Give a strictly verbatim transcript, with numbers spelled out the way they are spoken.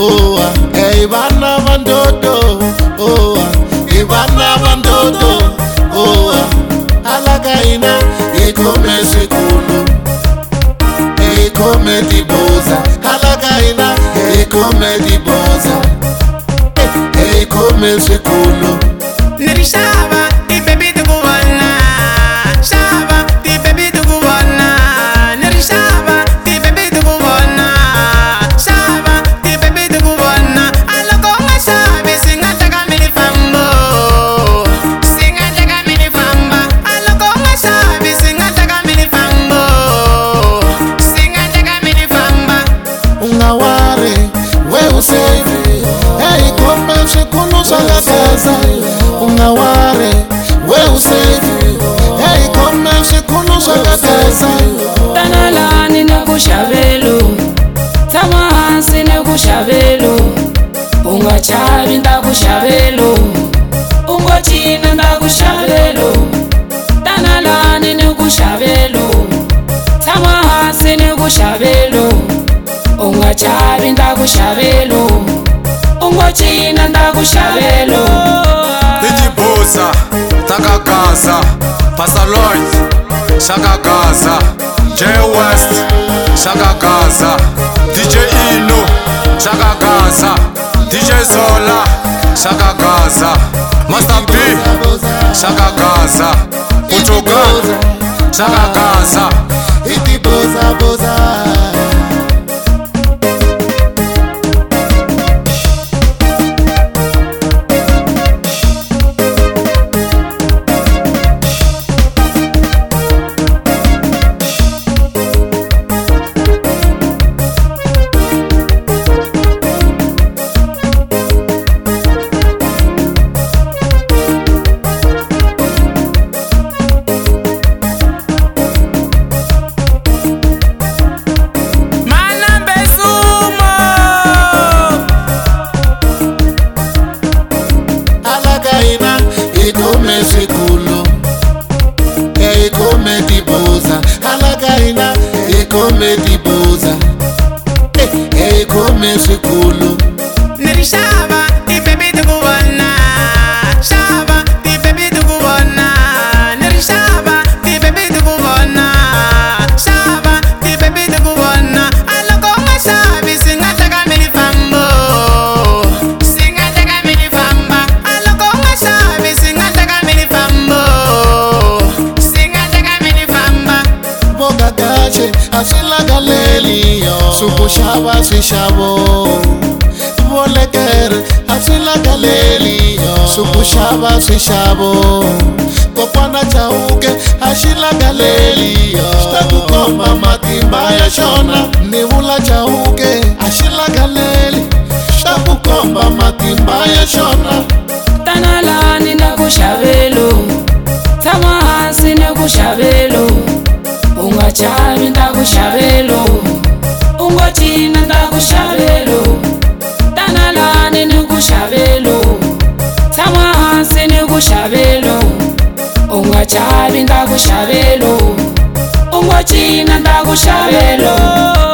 oh hey bana bandodo, oh hey bana bandodo, oh alagaina ikome sekulu, ikome diboza, alagaina ikome diboza, ikome sekulu. Nirishaba di baby to go on, shaba di baby to go on, nirishaba di baby to go on, shaba di baby to go on. Aloko mashabi singa jaga mini fambo, singa jaga mini famba. Aloko mashabi singa jaga mini fambo, singa jaga mini famba. Ungaware we usave, hey come shikunu shagagaza. Ungaware we usave, hey come shikunu shagagaza. Tanalani nakushabelo, tamahasi nakushabelo, ungachavi ndakushabelo, ungochina ndakushabelo. Tanalani nakushabelo, tamahasi nakushabelo, ungachavi ndakushabelo, ungochina ndakushabelo. Dijiboza, Takagaza, Pasaloid, Shagagaza, J West, Shagagaza, D J Ino, Shagagaza, D J Zola, Shagagaza, Master P, Shagagaza, Uchoga, Shagagaza, Itiboza boza. Ikome sekulu, ikome diboza, alagaina ikome diboza, ikome sekulu. Nirishaba di baby to go on, shaba di baby to go on, nirishaba di baby to go on, shaba di baby to go on. Aloko mashabi singa jaga mini fambo, singa jaga mini famba. Aloko mashabi singa jaga mini fambo, singa jaga mini famba. Boga gache asila galeli yo, suku shaba si shabo. Volekere asila galeli yo, suku shaba si shabo. Kopana chauke asila galeli yo, staku komba matimba ya shona. Nivula chauke asila galeli, staku komba matimba ya shona. Tanalani nakushabelo, tamahasi nakushabelo, ungachavi ndakushabelo, ungochina ndakushabelo. Tanalani nakushabelo, tamahasi nakushabelo, ungachavi ndakushabelo, ungochina ndakushabelo.